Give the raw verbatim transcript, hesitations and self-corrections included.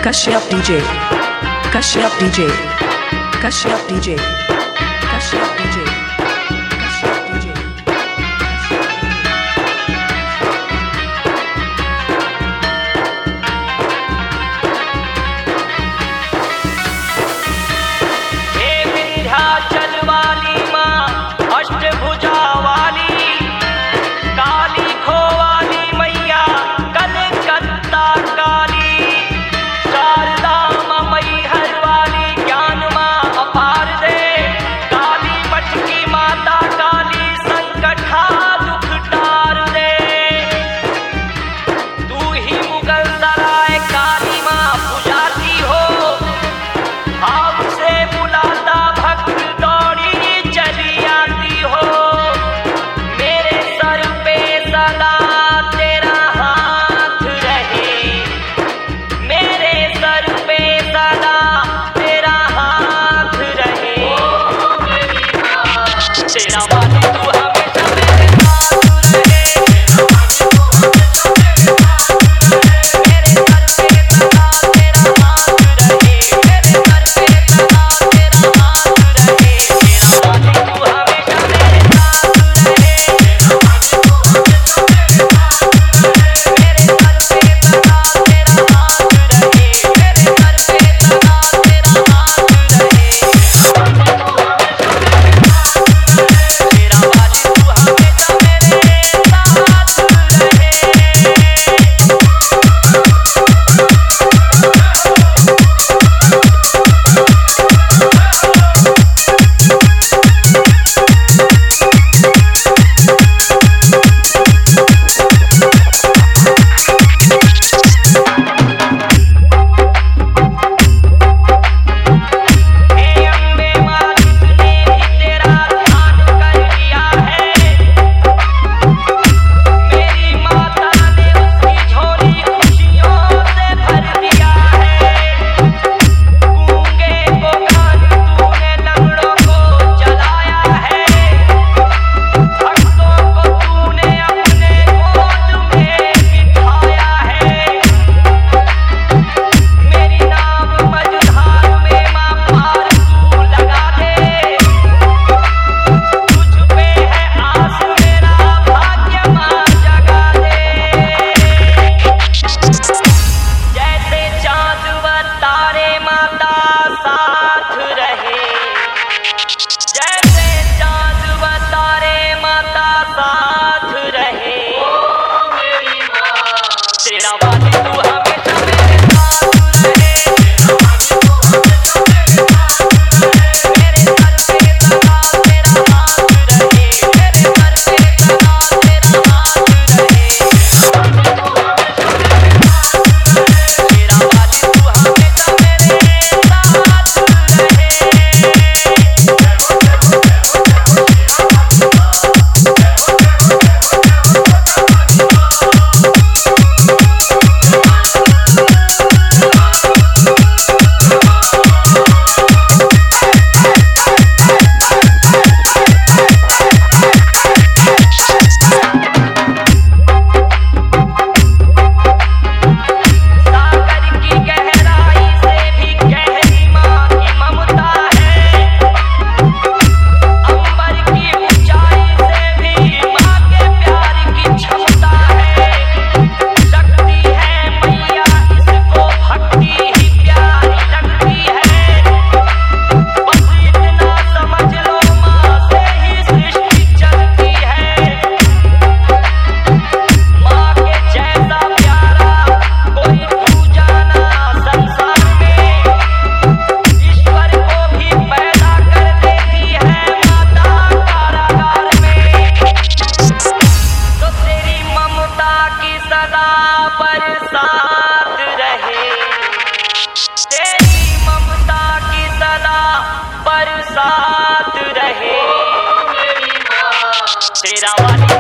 Kashyap D J, Kashyap D J, Kashyap D J, Kashyap D J, Kashyap D J. हे विंध्याचल वाली माँ, अष्टभुजा वाली, काली खो वाली मैया, कलकत्ता काली, शारदा माँ मैहर वाली, ज्ञान माँ अपार दे, काली मठ की माता काली, संकट हा दुख टार दे। तू ही मुगल सराय काली माँ पुजाती हो, भाव से बुलाता भक्त दौड़ी चली आती हो। मेरे सर पे सदा तेरा हाथ रहे, मेरे सर पे सदा तेरा हाथ रहे। तेरा वाली तू हमेशा मेरे साथ रहे, मेरे सर पे सदा तेरा हाथ रहे, मेरे सर पे सदा तेरा हाथ रहे। तेरा वाली तू हमेशा मेरे साथ रहे, मेरे सर पे सदा तेरा हाथ रहे, मेरे सर पे सदा तेरा हाथ रहे। तेरा वाली तू हमेशा मेरे साथ रहे। हे अम्बे माँ, जिसने भी तेरा ध्यान कर लिया है, मेरी माता ने उसकी झोली खुशियों से भर दिया है। गूंगे को गान तूने, लंगड़ों को चलाया है, भक्तों को तूने अपने गोद में बिठाया है। मेरी नाव मझधार में माँ पार तू लगा दे, तुझ पे है आस मेरा भाग्य माँ जगा दे। जैसे चाँद व तारे माता साथ रहे, जैसे चाँद व तारे माता साथ रहे। तेरा वाली तू हमेशा मेरे साथ रहे, मेरे सर पे सदा तेरा हाथ रहे, मेरे सर पे सदा तेरा हाथ रहे। तेरा वाली तू हमेशा मेरे साथ रहे। सागर की गहराई से भी गहरी माँ की ममता है, अंबर की ऊंचाई से भी माँ के प्यार की क्षमता है। लगती है मैया इसको भक्ति ही प्यारी लगती है, बस इतना समझ लो माँ से ही सृष्टि चलती है। माँ के जैसा प्यारा कोई दूजा ना संसार में, ईश्वर को भी पैदा कर देती है माता कारागार में। तो तेरी ममता की सदा बरसात रहे, तेरी ममता की सदा बरसात रहे। तेरा वाली